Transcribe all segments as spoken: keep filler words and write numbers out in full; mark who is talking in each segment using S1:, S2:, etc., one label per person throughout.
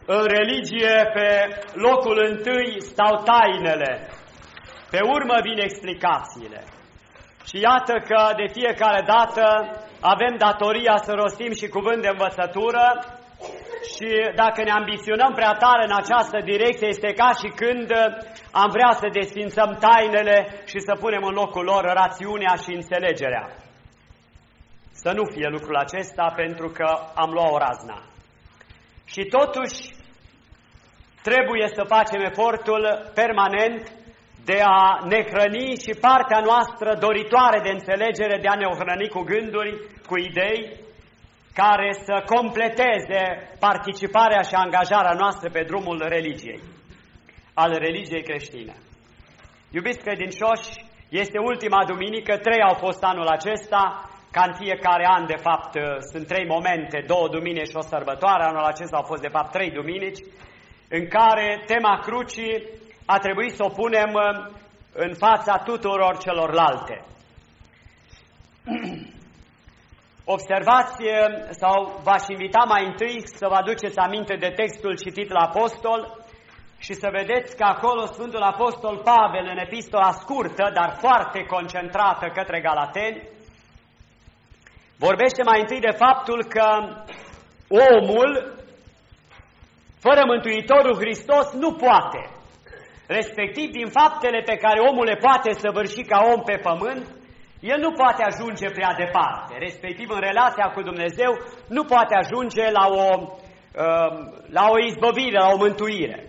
S1: În religie, pe locul întâi stau tainele, pe urmă vin explicațiile. Și iată că de fiecare dată avem datoria să rostim și cuvânt de învățătură și dacă ne ambiționăm prea tare în această direcție, este ca și când am vrea să desfințăm tainele și să punem în locul lor rațiunea și înțelegerea. Să nu fie lucrul acesta, pentru că am luat o razna. Și totuși trebuie să facem efortul permanent de a ne hrăni și partea noastră doritoare de înțelegere, de a ne hrăni cu gânduri, cu idei, care să completeze participarea și angajarea noastră pe drumul religiei, al religiei creștine. Iubiți credincioși, este ultima duminică, trei au fost anul acesta, ca în fiecare an, de fapt, sunt trei momente, două duminici și o sărbătoare, anul acesta au fost, de fapt, trei duminici, în care tema crucii a trebuit să o punem în fața tuturor celorlalte. Observați, sau v-aș invita mai întâi să vă aduceți aminte de textul citit la Apostol și să vedeți că acolo Sfântul Apostol Pavel, în epistola scurtă, dar foarte concentrată către Galateni, vorbește mai întâi de faptul că omul, fără Mântuitorul Hristos, nu poate. Respectiv, din faptele pe care omul le poate săvârși ca om pe pământ, el nu poate ajunge prea departe. Respectiv, în relația cu Dumnezeu, nu poate ajunge la o, la o izbăvire, la o mântuire.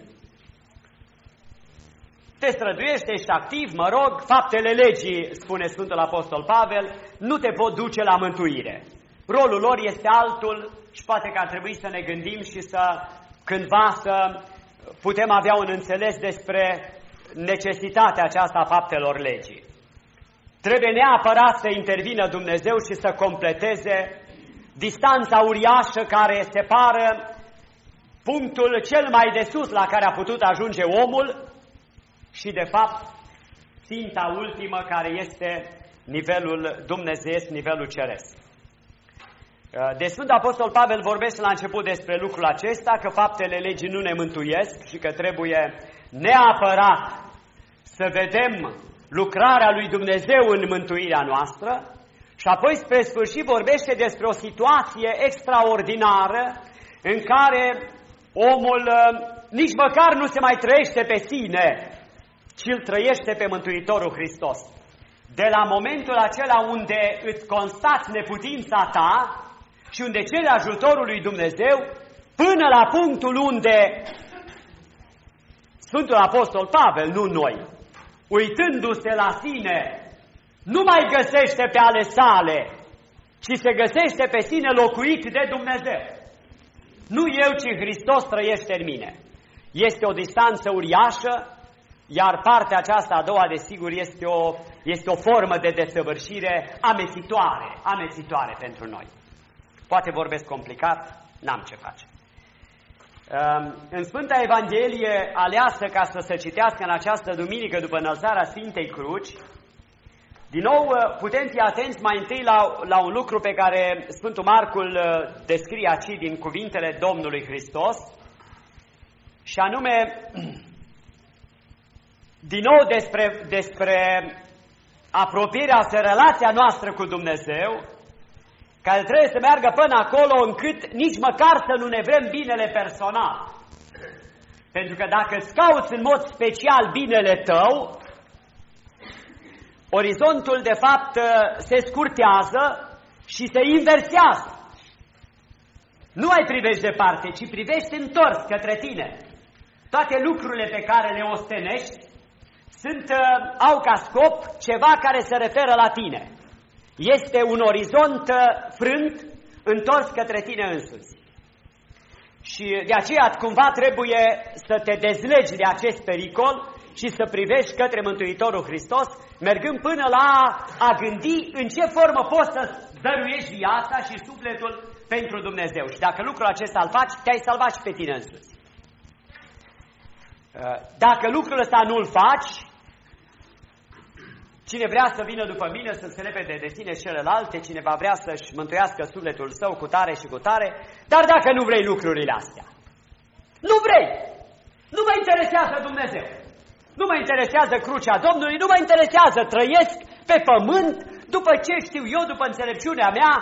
S1: Te străduiești, ești activ, mă rog, faptele legii, spune Sfântul Apostol Pavel, nu te pot duce la mântuire. Rolul lor este altul și poate că ar trebui să ne gândim și să cândva să putem avea un înțeles despre necesitatea aceasta a faptelor legii. Trebuie neapărat să intervină Dumnezeu și să completeze distanța uriașă care separă punctul cel mai de sus la care a putut ajunge omul și, de fapt, ținta ultimă care este nivelul dumnezeiesc, nivelul ceresc. De Sfântul Apostol Pavel vorbește la început despre lucrul acesta, că faptele legii nu ne mântuiesc și că trebuie neapărat să vedem lucrarea lui Dumnezeu în mântuirea noastră și apoi spre sfârșit vorbește despre o situație extraordinară în care omul nici măcar nu se mai trăiește pe sine, ci îl trăiește pe Mântuitorul Hristos. De la momentul acela unde îți constați neputința ta și unde cere ajutorul lui Dumnezeu, până la punctul unde Sfântul Apostol Pavel, nu noi, uitându-se la sine, nu mai găsește pe ale sale, ci se găsește pe sine locuit de Dumnezeu. Nu eu, ci Hristos trăiește în mine. Este o distanță uriașă, iar partea aceasta a doua, desigur, este o, este o formă de desăvârșire amețitoare, amețitoare pentru noi. Poate vorbesc complicat, n-am ce face. În Sfânta Evanghelie aleasă ca să se citească în această duminică după înălțarea Sfintei Cruci, din nou putem fi atenți mai întâi la, la un lucru pe care Sfântul Marcu îl descrie aici din cuvintele Domnului Hristos, și anume, din nou despre, despre apropierea și relația noastră cu Dumnezeu, care trebuie să meargă până acolo încât nici măcar să nu ne vrem binele personal. Pentru că dacă îți cauți în mod special binele tău, orizontul de fapt se scurtează și se inversează. Nu mai privești departe, ci privești întors către tine. Toate lucrurile pe care le ostenești sunt, au ca scop ceva care se referă la tine. Este un orizont frânt, întors către tine însuți. Și de aceea cumva trebuie să te dezlegi de acest pericol și să privești către Mântuitorul Hristos, mergând până la a gândi în ce formă poți să dăruiești viața și sufletul pentru Dumnezeu. Și dacă lucrul acesta îl faci, te-ai salvat și pe tine însuți. Dacă lucrul ăsta nu-l faci, cine vrea să vină după mine, să se lepede de sine și celelalte, cine va vrea să-și mântuiască sufletul său cu tare și cu tare, dar dacă nu vrei lucrurile astea. Nu vrei! Nu mă interesează Dumnezeu! Nu mă interesează crucea Domnului, nu mă interesează, trăiesc pe pământ, după ce știu eu, după înțelepciunea mea,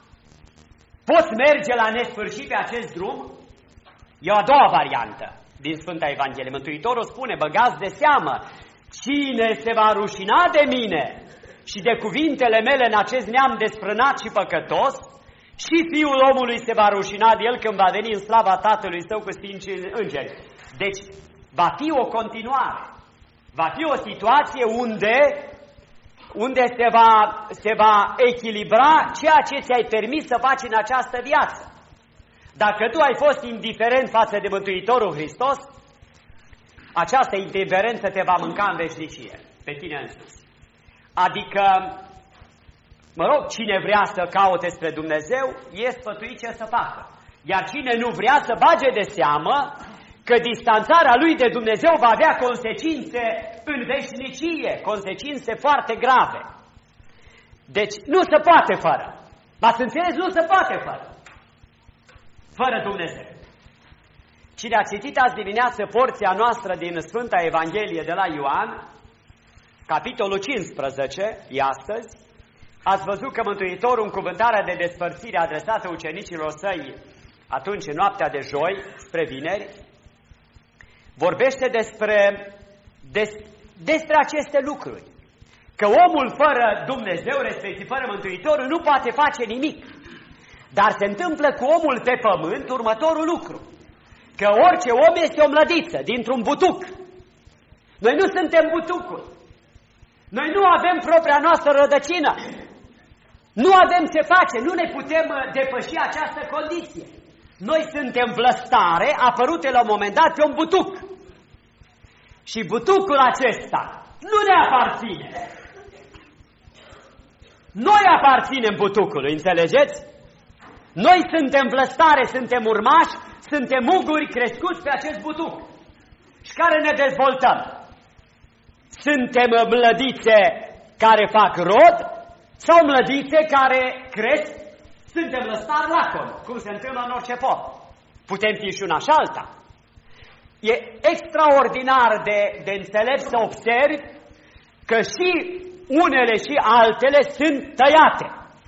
S1: poți merge la nesfârșit pe acest drum? E o a doua variantă din Sfânta Evanghelie. Mântuitorul spune, băgați de seamă, cine se va rușina de mine și de cuvintele mele în acest neam desfrânat și păcătos, și Fiul omului se va rușina de el când va veni în slava Tatălui Său cu sfinții îngeri. Deci, va fi o continuare. Va fi o situație unde, unde se, va, se va echilibra ceea ce ți-ai permis să faci în această viață. Dacă tu ai fost indiferent față de Mântuitorul Hristos, această indiferență te va mânca în veșnicie, pe tine însuți. Adică, mă rog, cine vrea să caute spre Dumnezeu, e sfătuit ce să facă. Iar cine nu vrea să bage de seamă că distanțarea lui de Dumnezeu va avea consecințe în veșnicie, consecințe foarte grave. Deci nu se poate fără. V-ați înțeles? Nu se poate fără. Fără Dumnezeu. Cine a citit azi dimineață porția noastră din Sfânta Evanghelie de la Ioan, capitolul cincisprezece, e astăzi, ați văzut că Mântuitorul, în cuvântarea de despărțire adresată ucenicilor săi atunci în noaptea de joi, spre vineri, vorbește despre, des, despre aceste lucruri. Că omul fără Dumnezeu, respectiv fără Mântuitorul, nu poate face nimic. Dar se întâmplă cu omul pe pământ următorul lucru. Că orice om este o mlădiță, dintr-un butuc. Noi nu suntem butucul. Noi nu avem propria noastră rădăcină. Nu avem ce face, nu ne putem depăși această condiție. Noi suntem vlăstare apărute la un moment dat pe un butuc. Și butucul acesta nu ne aparține. Noi aparținem butucului, înțelegeți? Noi suntem vlăstare, suntem urmași, suntem uguri crescuți pe acest butuc. Și care ne dezvoltăm? Suntem mlădițe care fac rod sau mlădițe care cresc? Suntem lăstari lacomi, cum se întâmplă în orice pop. Putem fi și una și alta. E extraordinar de, de înțelept să observi că și unele și altele sunt tăiate.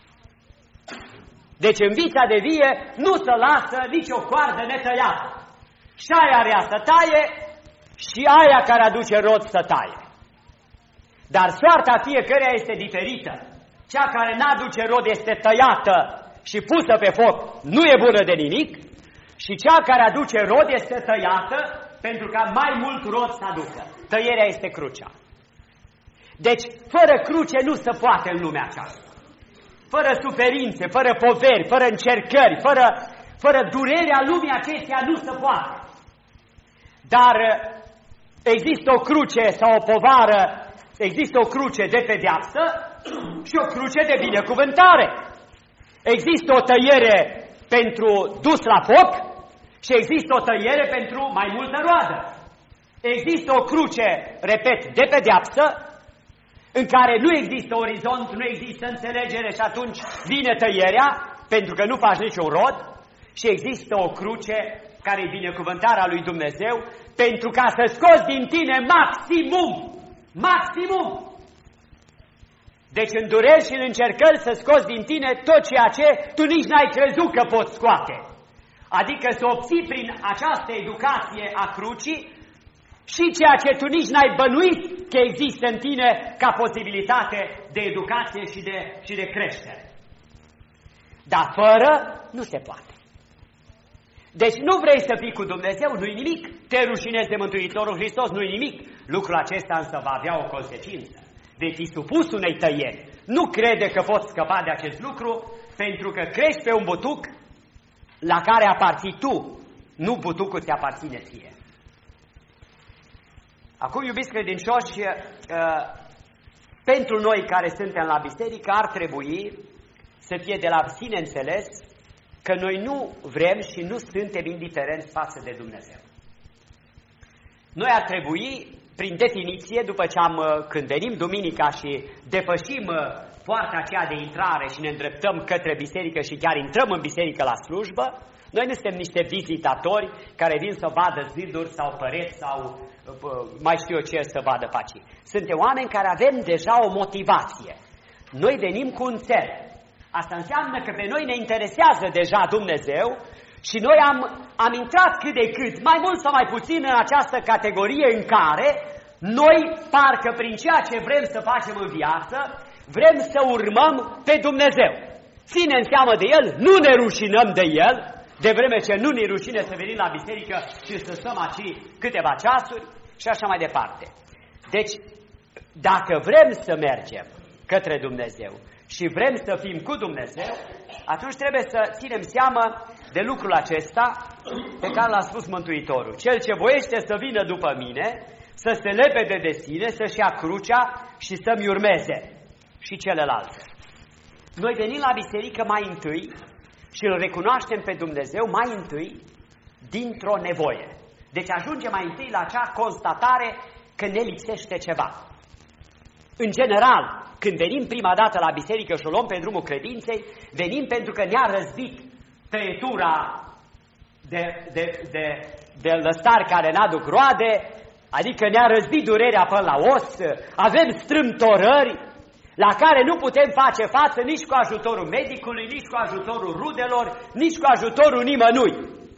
S1: Deci în vița de vie nu se lasă nicio coardă netăiată. Și aia rea să taie și aia care aduce rod să taie. Dar soarta fiecăreia este diferită. Cea care n-aduce rod este tăiată și pusă pe foc, nu e bună de nimic, și cea care aduce rod este tăiată pentru ca mai mult rod să aducă. Tăierea este crucea. Deci, fără cruce nu se poate în lumea aceasta. Fără suferințe, fără poveri, fără încercări, fără, fără durerea lumii acesteia nu se poate. Dar există o cruce sau o povară, există o cruce de pedeapsă și o cruce de binecuvântare. Există o tăiere pentru dus la foc și există o tăiere pentru mai multă roadă. Există o cruce, repet, de pedeapsă, în care nu există orizont, nu există înțelegere și atunci vine tăierea, pentru că nu faci niciun rod, și există o cruce care e binecuvântarea lui Dumnezeu, pentru ca să scoți din tine maximum, maximum. Deci în dureri și în încercări să scoți din tine tot ceea ce tu nici n-ai crezut că poți scoate. Adică să obții prin această educație a crucii și ceea ce tu nici n-ai bănuit că există în tine ca posibilitate de educație și de, și de creștere. Dar fără nu se poate. Deci nu vrei să fii cu Dumnezeu, nu-i nimic. Te rușinezi de Mântuitorul Hristos, nu-i nimic. Lucrul acesta însă va avea o consecință. De fi supus unei tăieri. Nu crede că poți scăpa de acest lucru, pentru că crești pe un butuc la care aparții tu, nu butucul ți aparține ție. Acum, iubiți credincioși, pentru noi care suntem la biserică ar trebui să fie de la sine înțeles că noi nu vrem și nu suntem indiferenți față de Dumnezeu. Noi ar trebui, prin definiție, după ce am, când venim duminica și depășim poarta aceea de intrare și ne îndreptăm către biserică și chiar intrăm în biserică la slujbă, Noi nu suntem niște vizitatori care vin să vadă ziduri sau pereți sau mai știu eu ce să vadă pe aici. Suntem oameni care avem deja o motivație. Noi venim cu un țel. Asta înseamnă că pe noi ne interesează deja Dumnezeu și noi am, am intrat cât de cât, mai mult sau mai puțin, în această categorie în care noi, parcă prin ceea ce vrem să facem în viață, vrem să urmăm pe Dumnezeu. Ținem seamă de El, nu ne rușinăm de El, de vreme ce nu ne rușine să venim la biserică și să stăm aici câteva ceasuri și așa mai departe. Deci, dacă vrem să mergem către Dumnezeu și vrem să fim cu Dumnezeu, atunci trebuie să ținem seama de lucrul acesta pe care l-a spus Mântuitorul. Cel ce voiește să vină după mine, să se lepede de sine, să-și ia crucea și să-mi urmeze. Și celelalte. Noi venim la biserică mai întâi și îl recunoaștem pe Dumnezeu mai întâi dintr-o nevoie. Deci ajungem mai întâi la acea constatare că ne lipsește ceva. În general, când venim prima dată la biserică și o luăm pe drumul credinței, venim pentru că ne-a răzbit tăietura de, de, de, de lăstari care n-aduc roade, adică ne-a răzbit durerea până la os, avem strâmtorări la care nu putem face față nici cu ajutorul medicului, nici cu ajutorul rudelor, nici cu ajutorul nimănui.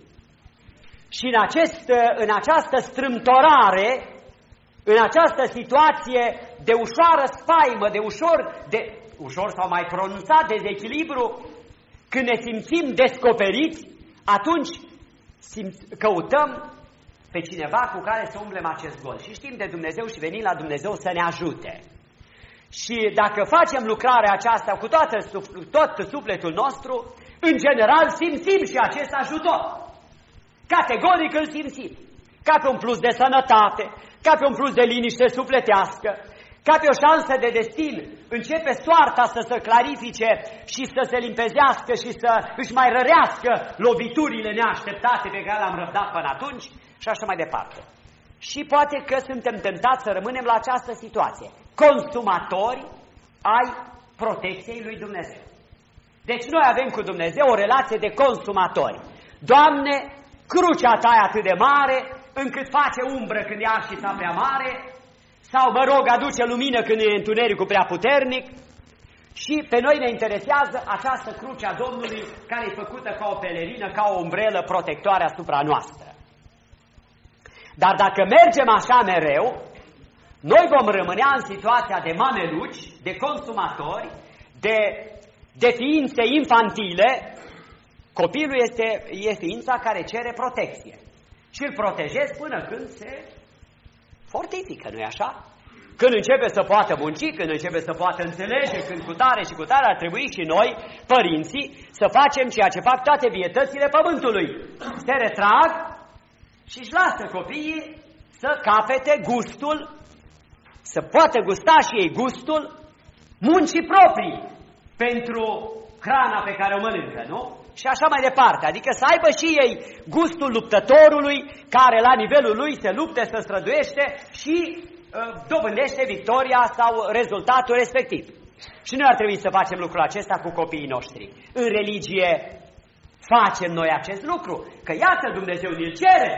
S1: Și în, acest, în această strâmtorare, în această situație de ușoară spaimă, de ușor, de, ușor sau mai pronunțat dezechilibru, când ne simțim descoperiți, atunci simț, căutăm pe cineva cu care să umblem acest gol. Și știm de Dumnezeu și venim la Dumnezeu să ne ajute. Și dacă facem lucrarea aceasta cu toată, tot sufletul nostru, în general simțim și acest ajutor. Categoric îl simțim. Ca pe un plus de sănătate, ca pe un plus de liniște sufletească, ca pe o șansă de destin. Începe soarta să se clarifice și să se limpezească și să își mai rărească loviturile neașteptate pe care le-am răbdat până atunci și așa mai departe. Și poate că suntem tentați să rămânem la această situație. Consumatori ai protecției lui Dumnezeu. Deci noi avem cu Dumnezeu o relație de consumatori. Doamne, crucea ta e atât de mare încât face umbră când e arșița prea mare, sau, mă rog, aduce lumină când e întunericul prea puternic. Și pe noi ne interesează această cruce a Domnului care e făcută ca o pelerină, ca o umbrelă protectoare asupra noastră. Dar dacă mergem așa mereu, noi vom rămânea în situația de mameluci, de consumatori, de, de ființe infantile. Copilul este, e ființa care cere protecție. Și îl protejezi până când se fortifică, nu-i așa? Când începe să poată munci, când începe să poată înțelege, când cu tare și cu tare ar trebui și noi, părinții, să facem ceea ce fac toate vietățile pământului. Se retrag și își lasă copiii să capete gustul, să poată gusta și ei gustul muncii proprii pentru hrana pe care o mănâncă, nu? Și așa mai departe, adică să aibă și ei gustul luptătorului care la nivelul lui se lupte, se străduiește și uh, dobândește victoria sau rezultatul respectiv. Și noi ar trebui să facem lucrul acesta cu copiii noștri. În religie facem noi acest lucru, că iată Dumnezeu ne-l cere.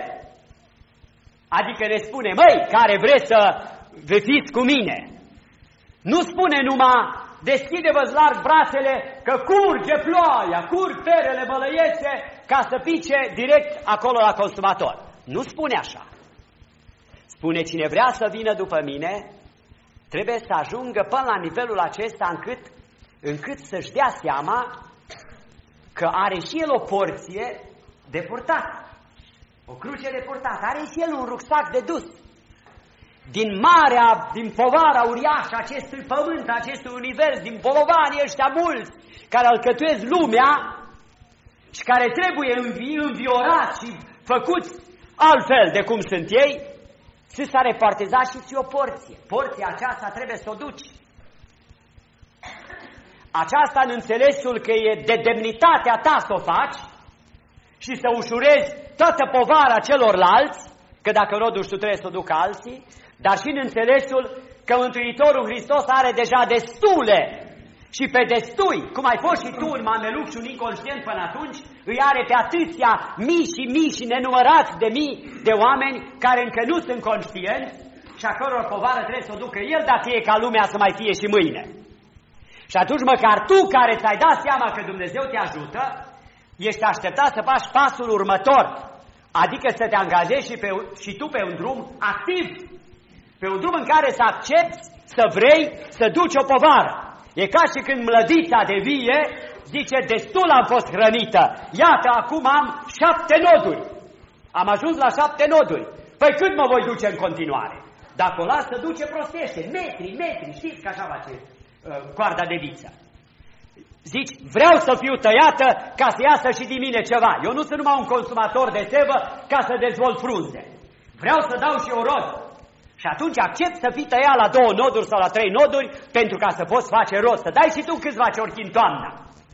S1: Adică ne spune, măi, care vreți să fiți cu mine. Nu spune numai, deschide-vă-ți larg brațele că curge ploaia, curg perele bălăiețe ca să pice direct acolo la consumator. Nu spune așa. Spune, cine vrea să vină după mine, trebuie să ajungă până la nivelul acesta încât, încât să-și dea seama că are și el o porție de purtat. O cruce de purtat. Are și el un rucsac de dus. Din marea, din povara uriașă acestui pământ, acestui univers, din bolovanii ăștia mulți care alcătuiesc lumea și care trebuie învi, înviorați și făcuți altfel de cum sunt ei, ți s-a repartizat și ți o porție. Porția aceasta trebuie să o duci. Aceasta în înțelesul că e de demnitatea ta să o faci și să ușurezi toată povara celorlalți, că dacă nu o duci tu trebuie să o ducă alții, dar și în înțelesul că Mântuitorul Hristos are deja destule Și pe destui, cum ai fost și tu un mameluc și un inconștient până atunci, îi are pe atâția mii și mii și nenumărați de mii de oameni care încă nu sunt conștienți și a căror povară trebuie să o ducă el dacă e ca lumea să mai fie și mâine. Și atunci măcar tu care ți-ai dat seama că Dumnezeu te ajută, ești așteptat să faci pasul următor, adică să te angajezi și, pe, și tu pe un drum activ, pe un drum în care să accepti, să vrei, să duci o povară. E ca și când mlădița de vie zice, destul am fost hrănită, iată, acum am șapte noduri. Am ajuns la șapte noduri. Păi cât mă voi duce în continuare? Dacă o las, să duce prostește, metri, metri, știți că așa face uh, coarda de viță. Zici, vreau să fiu tăiată ca să iasă și din mine ceva. Eu nu sunt numai un consumator de sevă ca să dezvolt frunze. Vreau să dau și eu rod. Și atunci accept să fii tăiat la două noduri sau la trei noduri pentru ca să poți face rost. Să dai și tu câțiva ciorchi în toamna.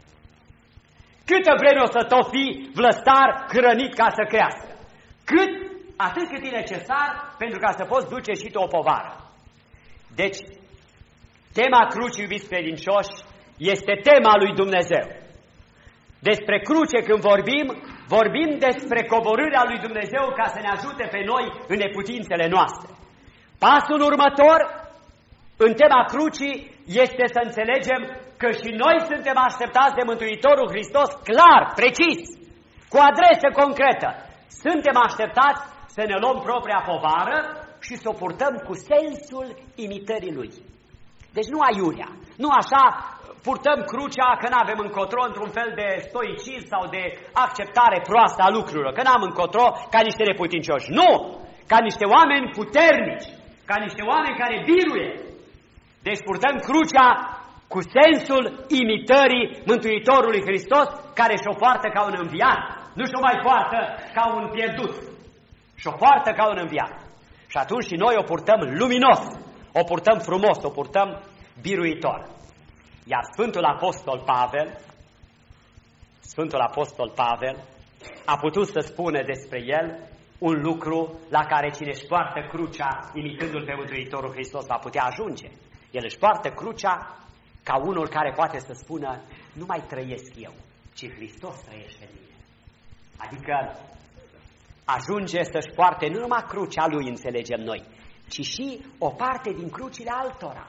S1: Câtă vreme o să tot fii vlăstar, hrănit ca să crească. Cât, atât cât e necesar pentru ca să poți duce și tu o povară. Deci, tema crucii, iubiți credincioși, este tema lui Dumnezeu. Despre cruce când vorbim, vorbim despre coborârea lui Dumnezeu ca să ne ajute pe noi în neputințele noastre. Pasul următor, în tema crucii, este să înțelegem că și noi suntem așteptați de Mântuitorul Hristos clar, precis, cu adresă concretă. Suntem așteptați să ne luăm propria povară și să o purtăm cu sensul imitării Lui. Deci nu aiurea, nu așa purtăm crucea că n-avem încotro într-un fel de stoicism sau de acceptare proastă a lucrurilor, că n-am încotro ca niște neputincioși. Nu! Ca niște oameni puternici, ca niște oameni care biruie. Deci purtăm crucea cu sensul imitării Mântuitorului Hristos, care și-o poartă ca un înviat, nu și-o mai poartă ca un pierdut, și-o poartă ca un înviat. Și atunci și noi o purtăm luminos, o purtăm frumos, o purtăm biruitor. Iar Sfântul Apostol Pavel, Sfântul Apostol Pavel a putut să spună despre el un lucru la care cine își poartă crucea, imitându-L pe Mântuitorul Hristos, va putea ajunge. El își poartă crucea ca unul care poate să spună, nu mai trăiesc eu, ci Hristos trăiește în mine. Adică ajunge să-și poarte nu numai crucea lui, înțelegem noi, ci și o parte din crucile altora.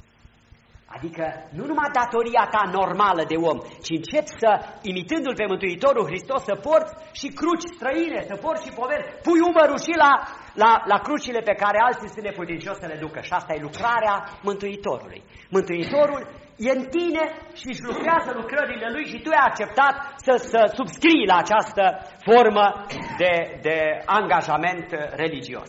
S1: Adică nu numai datoria ta normală de om, ci începi să, imitându-L pe Mântuitorul Hristos, să porți și cruci străine, să porți și poveri. Pui umărul și la, la, la crucile pe care alții sunt neputincioși să le ducă. Și asta e lucrarea Mântuitorului. Mântuitorul e în tine și își lucrează lucrările Lui și tu ai acceptat să, să subscrii la această formă de, de angajament religios.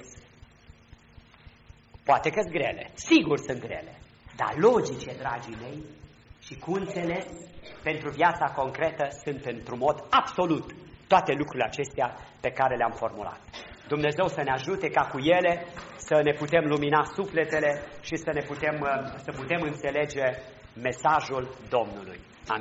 S1: Poate că-s grele, sigur sunt grele. Dar logice, dragii mei, și cu înțeles, pentru viața concretă sunt într-un mod absolut toate lucrurile acestea pe care le-am formulat. Dumnezeu să ne ajute ca cu ele să ne putem lumina sufletele și să ne putem, să putem înțelege mesajul Domnului. Amin.